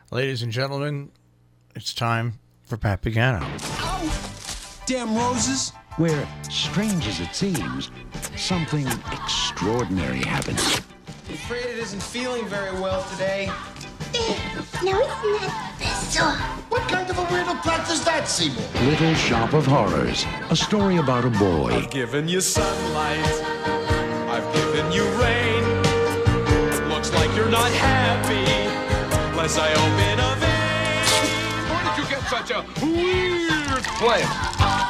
Ladies and gentlemen, it's time for Pat Pagano. Ow! Damn roses! Where, strange as it seems, something extraordinary happened. I'm afraid it isn't feeling very well today. No, it's not so. What kind of a weirdo plot does that, Seymour? Little Shop of Horrors, a story about a boy. I've given you sunlight, I've given you rain. Looks like you're not happy, unless I open a vein. Where did you get such a weird plan?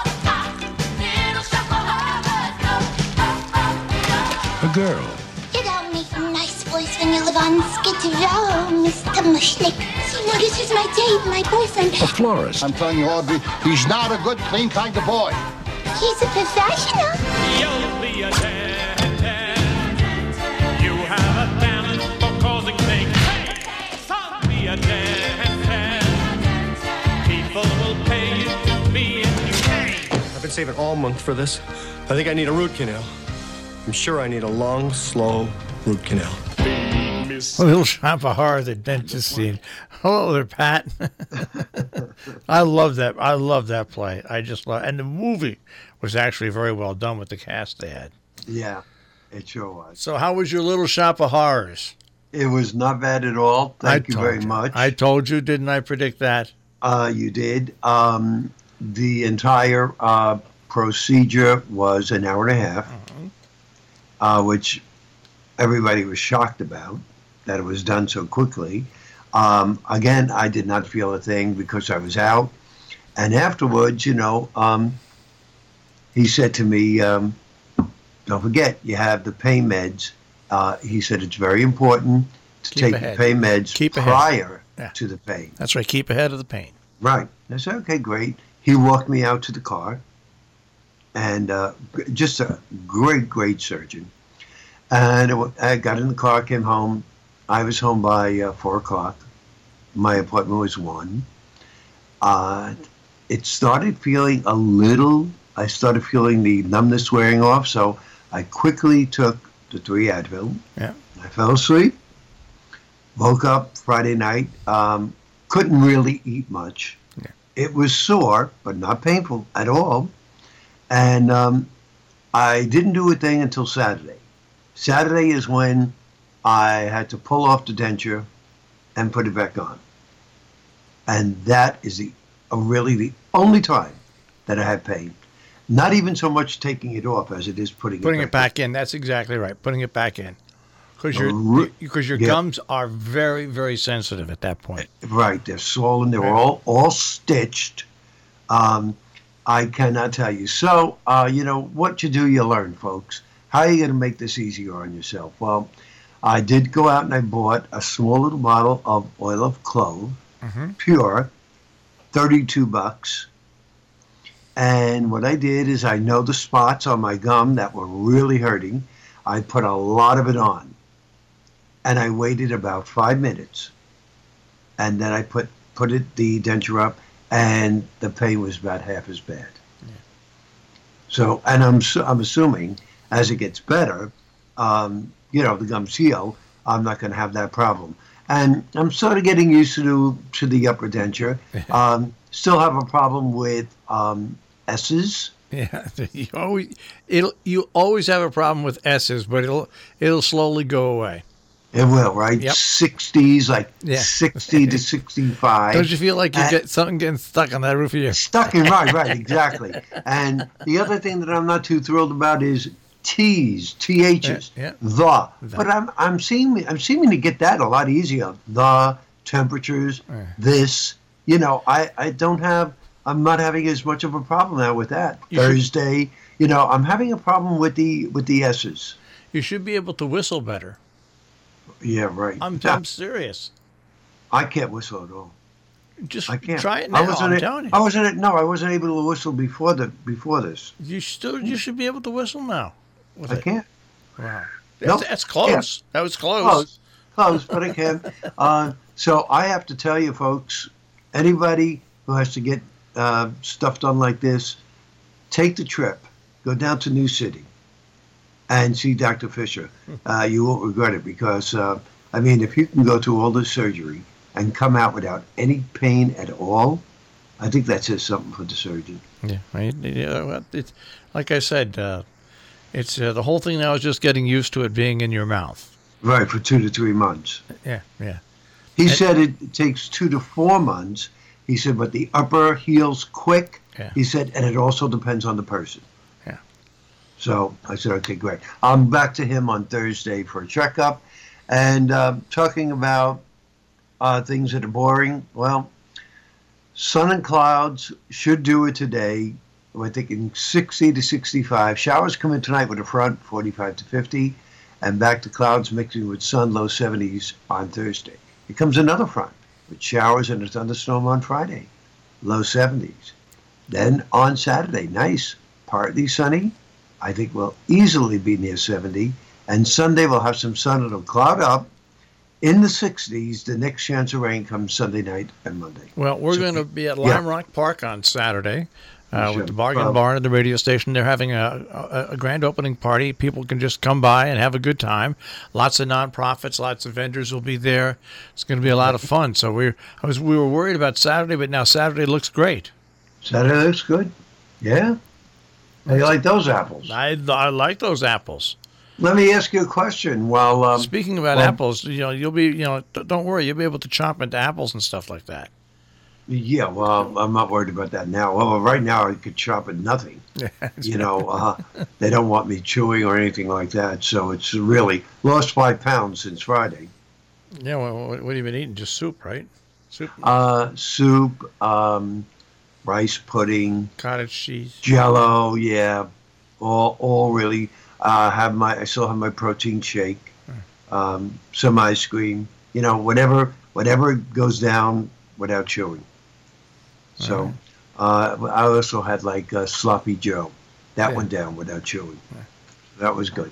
A girl. You don't make a nice voice when you live on Skid Row, Mr. Mushnick. Seymour, this is my Dave, my boyfriend. A florist. I'm telling you, Audrey, he's not a good, clean kind of boy. He's a professional. You'll be a dentist. You have a talent for causing things. Hey, son, be a dentist. People will pay you to be in you. I've been saving all month for this. I think I need a root canal. I'm sure I need a long, slow root canal. A Little Shop of Horror, the dentist scene. Hello there, Pat. I love that. I love that play. I just love, and the movie was actually very well done with the cast they had. Yeah, it sure was. So, how was your Little Shop of Horrors? It was not bad at all. Thank you very much. I told you, didn't I predict that? You did. The entire procedure was an hour and a half, which everybody was shocked about, that it was done so quickly. Again, I did not feel a thing because I was out. And afterwards, he said to me, don't forget, you have the pain meds. He said it's very important to take the pain meds prior to the pain. That's right, keep ahead of the pain. Right. I said, okay, great. He walked me out to the car, and just a great, great surgeon. And I got in the car, came home. I was home by 4 o'clock. My appointment was 1. It started feeling I started feeling the numbness wearing off, so I quickly took the 3 Advil. Yeah. I fell asleep, woke up Friday night, couldn't really eat much. Yeah. It was sore, but not painful at all. And I didn't do a thing until Saturday. Saturday is when I had to pull off the denture and put it back on. And that is really the only time that I had pain. Not even so much taking it off as it is putting it back in. That's exactly right. Putting it back in. Because your gums are very, very sensitive at that point. Right. They're swollen. They're all stitched. I cannot tell you. So, what you do, you learn, folks. How are you going to make this easier on yourself? Well, I did go out and I bought a small little bottle of oil of clove, pure, $32. And what I did is I know the spots on my gum that were really hurting. I put a lot of it on. And I waited about 5 minutes. And then I put the denture up, and the pain was about half as bad. Yeah. So, and I'm assuming as it gets better, the gums heal, I'm not going to have that problem. And I'm sort of getting used to the upper denture. Still have a problem with S's. Yeah, you always have a problem with S's, but it'll slowly go away. It will, right? Yep. 60s, 60 to 65. Don't you feel like you get something getting stuck on that roof of your... Stuck in, right, exactly. And the other thing that I'm not too thrilled about is T's, TH's, the. But I'm seeming to get that a lot easier. The, temperatures, this. I'm not having as much of a problem now with that. Thursday, I'm having a problem with the S's. You should be able to whistle better. Yeah, right. I'm serious. I can't whistle at all. Just I can't. Try it now. I'm telling you. I wasn't able to whistle before this. You should be able to whistle now. I can't. Wow. Nope. That's close. Yeah. That was close. Close, but I can. So I have to tell you, folks, anybody who has to get stuff done like this, take the trip. Go down to New City and see Dr. Fisher. You won't regret it because, if you can go through all this surgery and come out without any pain at all, I think that says something for the surgeon. Yeah, it's like I said, it's the whole thing now is just getting used to it being in your mouth. Right, for 2 to 3 months. Yeah. He said it takes 2 to 4 months. He said, but the upper heals quick. Yeah. He said, and it also depends on the person. Yeah. So I said, okay, great. I'm back to him on Thursday for a checkup. And talking about things that are boring, well, sun and clouds should do it today. We're thinking 60 to 65. Showers come in tonight with a front, 45 to 50. And back to clouds mixing with sun, low 70s on Thursday. Here comes another front with showers and a thunderstorm on Friday, low 70s. Then on Saturday, nice, partly sunny. I think we'll easily be near 70. And Sunday we'll have some sun. It'll cloud up in the 60s. The next chance of rain comes Sunday night and Monday. Well, we're going to be at Lime Rock Park on Saturday. With the Bargain Barn and the radio station. They're having a grand opening party. People can just come by and have a good time. Lots of nonprofits, lots of vendors will be there. It's going to be a lot of fun. So we were worried about Saturday, but now Saturday looks great. Saturday looks good. Yeah. How you like those apples? I like those apples. Let me ask you a question. Well, speaking about apples, you'll be, don't worry, you'll be able to chop into apples and stuff like that. Yeah, well, I'm not worried about that now. Well, right now I could chop at nothing. They don't want me chewing or anything like that. So it's really lost 5 pounds since Friday. Yeah, well, what have you been eating? Just soup, right? Soup? Soup, rice pudding. Cottage cheese. Jell-O, yeah. All really. I still have my protein shake. Some ice cream. Whatever goes down without chewing. So I also had like Sloppy Joe. That went down without chewing. Yeah. That was good.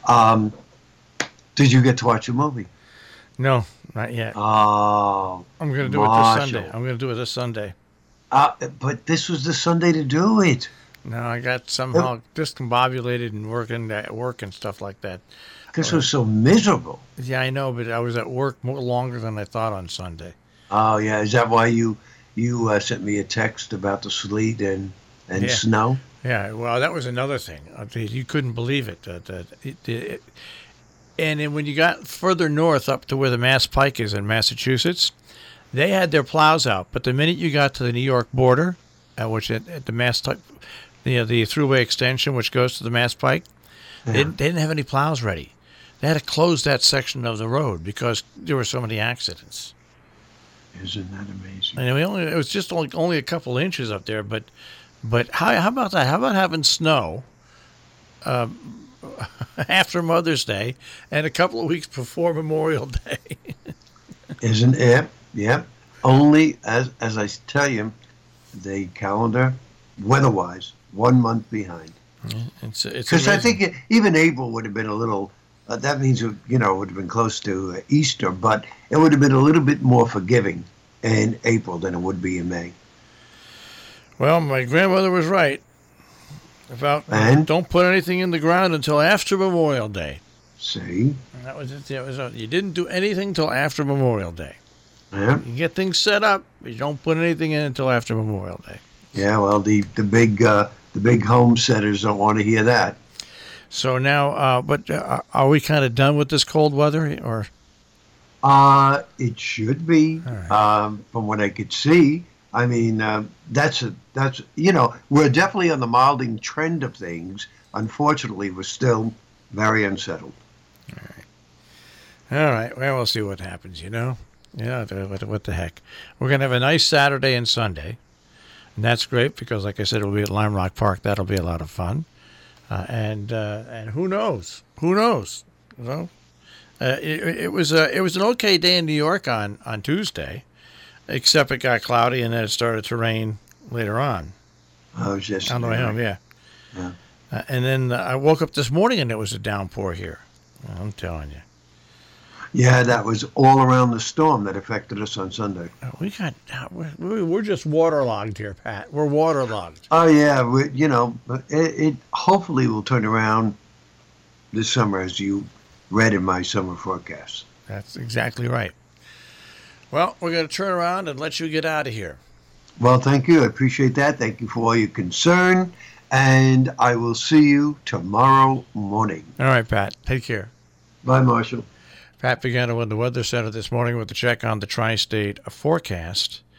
Did you get to watch a movie? No, not yet. Oh, I'm going to do it this Sunday. But this was the Sunday to do it. No, I got somehow discombobulated and working at work and stuff like that. Because it was so miserable. Yeah, I know, but I was at work more longer than I thought on Sunday. Oh, yeah. Is that why you sent me a text about the sleet and snow? Yeah, well, that was another thing. You couldn't believe it. And then when you got further north up to where the Mass Pike is in Massachusetts, they had their plows out. But the minute you got to the New York border, which at the Mass Pike, the thruway extension which goes to the Mass Pike, they didn't have any plows ready. They had to close that section of the road because there were so many accidents. Isn't that amazing? And it was just only a couple inches up there, but how about that? How about having snow after Mother's Day and a couple of weeks before Memorial Day? Isn't it? Yep. Only as I tell you, the calendar, weather-wise, 1 month behind. Because I think even April would have been a little. That means it would have been close to Easter, but it would have been a little bit more forgiving in April than it would be in May. Well, my grandmother was right about don't put anything in the ground until after Memorial Day. See? And that was it. You didn't do anything until after Memorial Day. Yeah. You get things set up, but you don't put anything in until after Memorial Day. Yeah, well, the big homesteaders don't want to hear that. So now, are we kind of done with this cold weather, or? It should be, right. From what I could see. I mean, that's we're definitely on the milding trend of things. Unfortunately, we're still very unsettled. All right. Well, we'll see what happens. Yeah. What the heck? We're gonna have a nice Saturday and Sunday, and that's great because, like I said, it'll be at Lime Rock Park. That'll be a lot of fun. And who knows? It was an okay day in New York on Tuesday, except it got cloudy and then it started to rain later on. Oh, just on the way home, yeah. And then I woke up this morning and it was a downpour here. I'm telling you. Yeah, that was all around the storm that affected us on Sunday. We're just waterlogged here, Pat. We're waterlogged. Oh yeah, it hopefully will turn around this summer, as you read in my summer forecast. That's exactly right. Well, we're going to turn around and let you get out of here. Well, thank you. I appreciate that. Thank you for all your concern. And I will see you tomorrow morning. All right, Pat. Take care. Bye, Marshall. Pat Pagano with the Weather Center this morning with a check on the tri-state forecast.